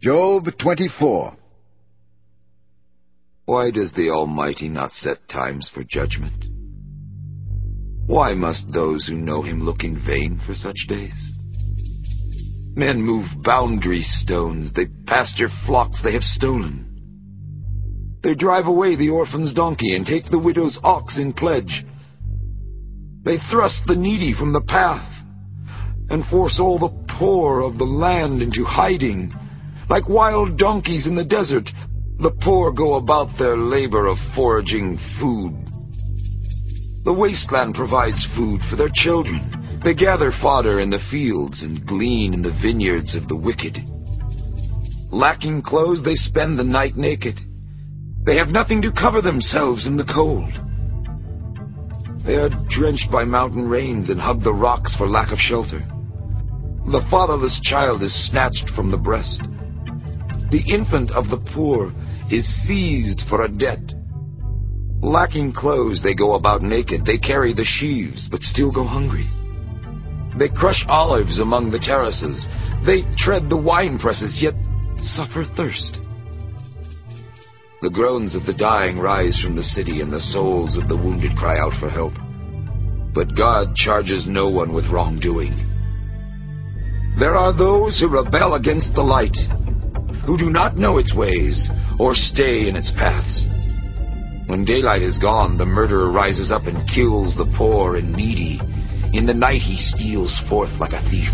Job 24. Why does the Almighty not set times for judgment? Why must those who know him look in vain for such days? Men move boundary stones, they pasture flocks they have stolen. They drive away the orphan's donkey and take the widow's ox in pledge. They thrust the needy from the path and force all the poor of the land into hiding. Like wild donkeys in the desert, the poor go about their labor of foraging food. The wasteland provides food for their children. They gather fodder in the fields and glean in the vineyards of the wicked. Lacking clothes, they spend the night naked. They have nothing to cover themselves in the cold. They are drenched by mountain rains and hug the rocks for lack of shelter. The fatherless child is snatched from the breast. The infant of the poor is seized for a debt. Lacking clothes, they go about naked. They carry the sheaves, but still go hungry. They crush olives among the terraces. They tread the wine presses, yet suffer thirst. The groans of the dying rise from the city, and the souls of the wounded cry out for help. But God charges no one with wrongdoing. There are those who rebel against the light, who do not know its ways or stay in its paths. When daylight is gone, the murderer rises up and kills the poor and needy. In the night he steals forth like a thief.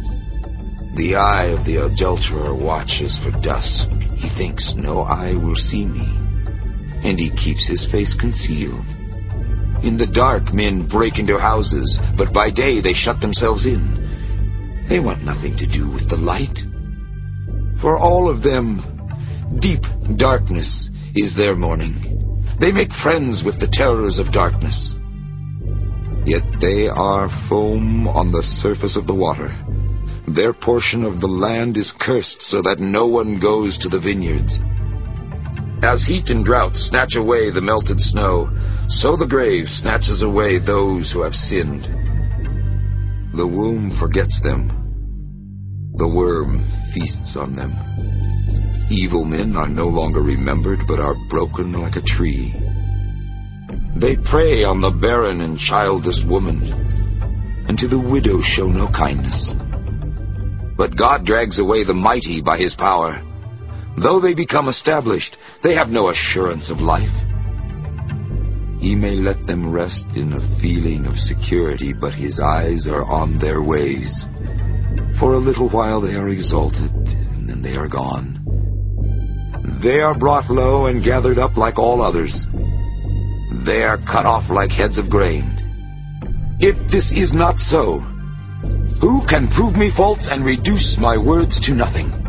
The eye of the adulterer watches for dusk. He thinks, no eye will see me, and he keeps his face concealed. In the dark men break into houses, but by day they shut themselves in. They want nothing to do with the light. For all of them, deep darkness is their morning. They make friends with the terrors of darkness. Yet they are foam on the surface of the water. Their portion of the land is cursed, so that no one goes to the vineyards. As heat and drought snatch away the melted snow, so the grave snatches away those who have sinned. The womb forgets them. The worm feasts on them. Evil men are no longer remembered, but are broken like a tree. They prey on the barren and childless woman, and to the widow show no kindness. But God drags away the mighty by his power. Though they become established, they have no assurance of life. He may let them rest in a feeling of security, but his eyes are on their ways. For a little while they are exalted, and then they are gone. They are brought low and gathered up like all others. They are cut off like heads of grain. If this is not so, who can prove me false and reduce my words to nothing?